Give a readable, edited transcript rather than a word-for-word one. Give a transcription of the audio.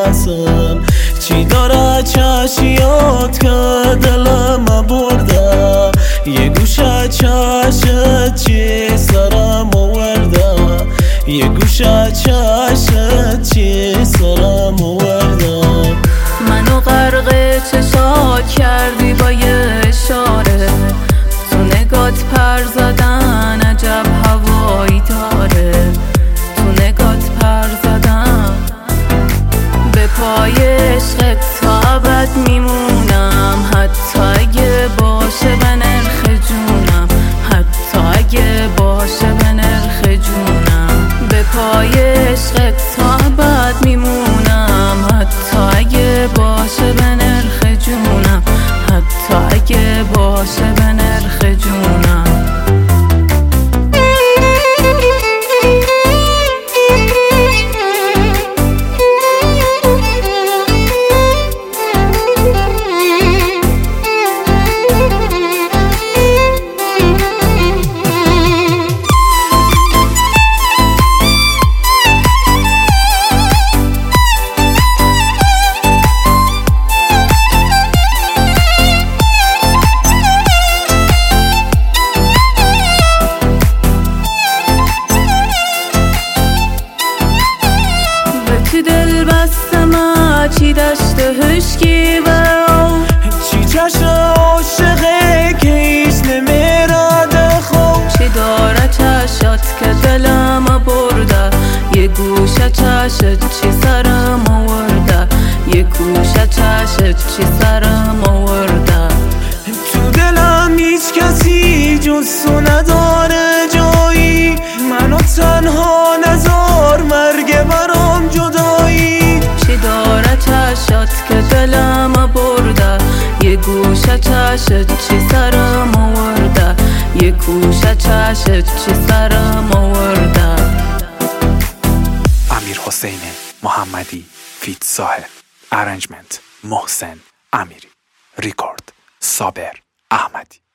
هستم چی داره چشیات که دلم برده یه گوشه چشت چی سرم آورده یه گوشه چشت چی سرم آورده منو غرق چشات کردی با یه اشاره تو نگات پر زدن عجب هوایی داره تو نگات پر زدن به پای عشقت تا ابد میمونم حتی اگه باشه به نرخ جونم حتی اگه باشه به نرخ جونم به پای عشقت تا ابد میمونم حتی اگه باشه به نرخ جونم حتی اگه باشه به نرخ جونم چی دل بستم چی دشت هشکی و چی چشم عاشقه که ایش نمیراده خوب چی داره چشت که دلم برده یه گوشه چشت چی سرم آورده یه گوشه چشت چی سرم آورده تو دلم هیچ کسی جز تو نداره جایی منو تنها نذار مرگ برام جدایی چی داره چشت که دلم برده یه گوشه چشت چی سرم آورده یه گوشه چشت چی سرم آورده امیرحسین محمدی فیت ساحل ارنجمنت محسن امیری ریکورد صابر احمدی